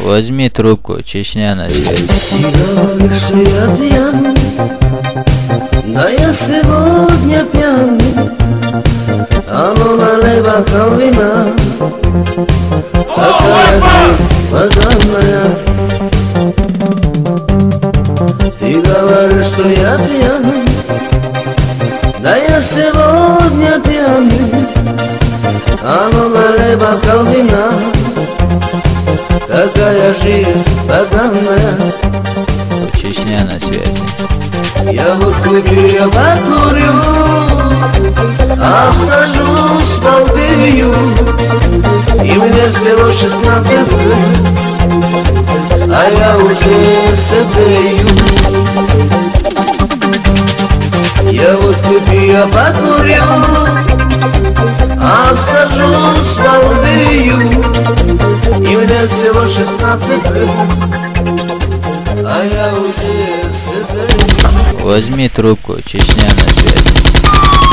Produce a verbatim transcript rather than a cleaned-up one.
Возьми трубку, Чечня на связи. Ты говоришь, что я пьян, да я сегодня пьяный. А ну налей бокал вина, такая жизнь поганая. Ты говоришь, что я пьян, да я сегодня пьяный. А ну налей бокал вина, такая жизнь поганая. Чечня на связи. Я вот выпью, я покурю, обсажусь балдею, и мне всего шестнадцать лет, а я уже сыдею. Я вот выпью, я покурю, обсажусь балдею, и мне всего шестнадцать лет, а я уже сыдею. Возьми трубку, Чечня на связи.